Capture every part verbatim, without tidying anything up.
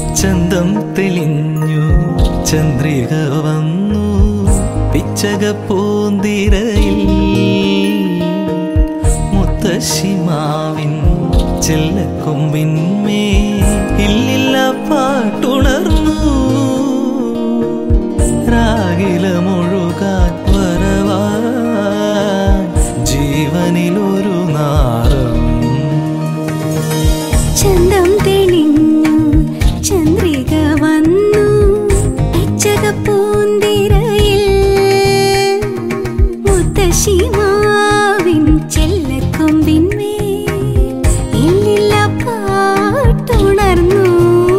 ചന്തം തെളിഞ്ഞു ചന്ദ്രിക വന്നു പിച്ചക പൂന്തിരയിൽ മുത്തശ്ശിമാവിൻ ചെല്ലക്കൊമ്പിന്മേ ഇല്ലില്ല പാട്ടുണർന്നു രാഗിലമൊഴുകാൻ വരവാൻ ജീവനിലൊരു നാളം. ചന്തം തെളിഞ്ഞു ചന്ദ്രിക വന്നു പിച്ചക പൂന്തിരയിൽ മുത്തശ്ശിമാവിൻ ചെല്ലക്കൊമ്പിന്മേൽ ഇല്ലില്ല പാട്ടുണർന്നു.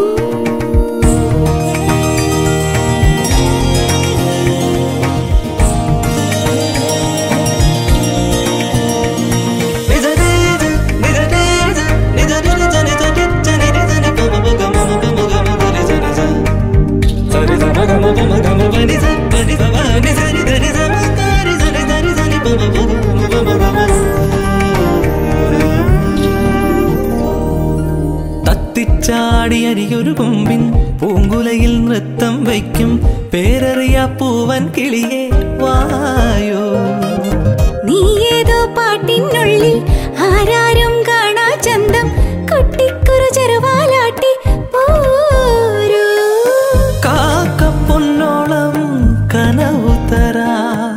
തത്തിച്ചാടിയരിയൊരു കൊമ്പിൻ പൂങ്കുലയിൽ നൃത്തം വയ്ക്കും പേരറിയ പൂവൻ കിളിയെ വായോ. നീ ഏതോ പാട്ടിനുള്ളിൽ ആരാരും കാണാ ചന്തം കൊട്ടിക്കുറു ചെറുവാലാട്ടി പോരൂ. കാക്കപ്പൊന്നോളം കനവു തരാ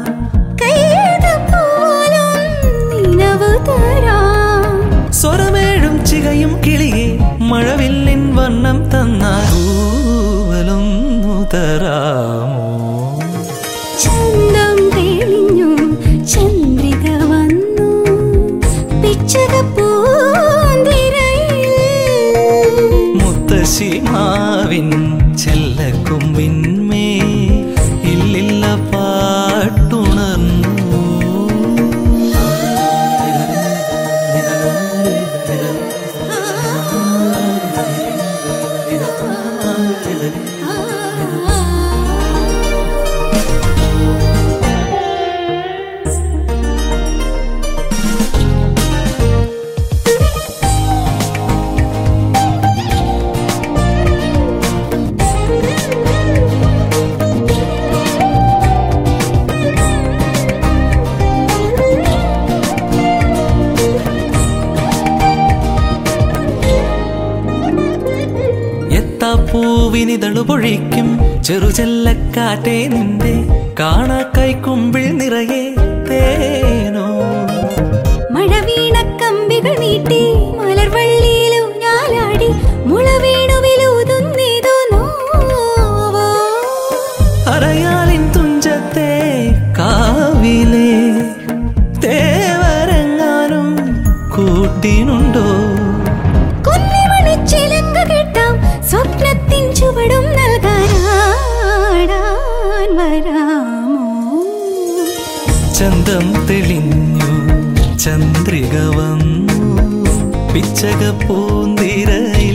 കൈതപ്പോലും നിനവു തരാം. സ്വരമേഴും ചികയും കിളിയെ മഴവില്ലിൻ വർണ്ണം തന്നാലൊന്നു തരാമോ. ചന്തം തെളിഞ്ഞു ചന്ദ്രിക വന്നു പിച്ചക പൂന്തിരയിൽ മുത്തശ്ശിമാവിൻ ചെല്ലക്കൊമ്പിന്മേ ഇല്ലില്ല പാട്ടുണർന്നു. പൂവിനിതളു പൊഴിക്കും ചെറുചെല്ലക്കാറ്റേ നിന്റെ കാണാ കൈക്കുമ്പിൾ നിറയെ തേനോ. മഴവീണ കമ്പികൾ നീട്ടി മലർവള്ളിയിലൂഞ്ഞാലാടി മുളവീണുവിലൂതുന്നേതോ നോവോ. അറയാലിൻ തുഞ്ചത്തെ കാവിലെ തേവരങ്ങാനും കൂട്ടിനുണ്ടോ. കുന്നിമണിച്ചിലങ്ക കേട്ടാം സ്വപ്നത്തിൻ ചുവടും നൽകാനാടാൻ വരാമോ. ചന്തം തെളിഞ്ഞു ചന്ദ്രിക വന്നു പിച്ചക പൂന്തിരയിൽ